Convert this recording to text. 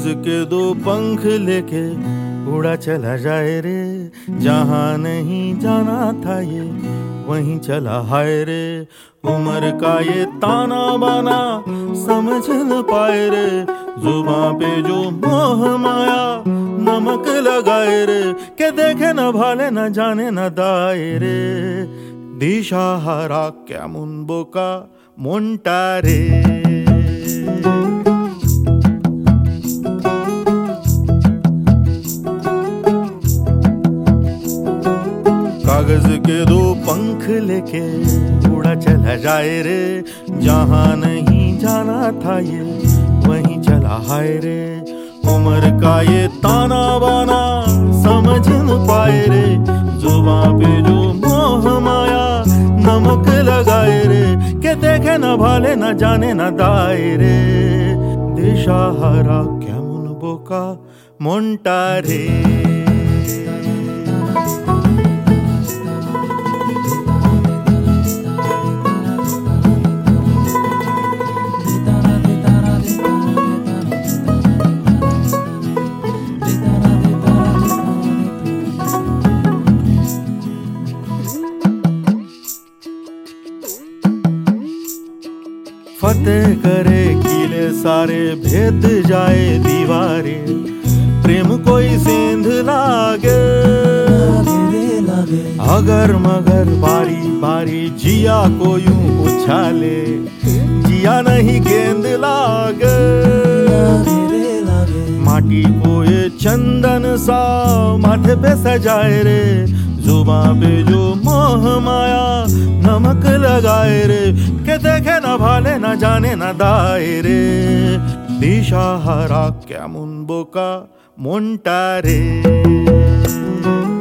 कागज के दो पंख लेके उड़ा चला जाए रे, जहां नहीं जाना था ये वहीं चला हाय रे। उम्र का ये ताना बाना समझ न पाए रे, जुबां पे जो मोह माया नमक लगाए रे, के देखे न भाले न जाने न दाए रे। दिशाहारा केमन बोका मोंटा रे। कागज के दो पंख लेके उड़ा चला जाए रे, जहां नहीं जाना था ये वहीं चला हाय रे। उम्र का ये ताना बाना समझ न पाए रे, जुबां पे जो मोह माया नमक लगाए रे, के देखे न भाले न जाने न दाए रे। दिशाहारा केमन बोका मोंटा रे। फतेह करे किले सारे, भेद जाए दीवारें, प्रेम कोई सेंध लागे अगर मगर बारी बारी जिया को यूं उछाले, जिया नहीं गेंद लागे। माटी को ये चंदन सा माथे पे सजाए रे, जुबां पे जो मोह माया नमक लगाए रे, के देखे न भाले न जाने न दाए रे। दिशाहारा केमन बोका मोंटा रे।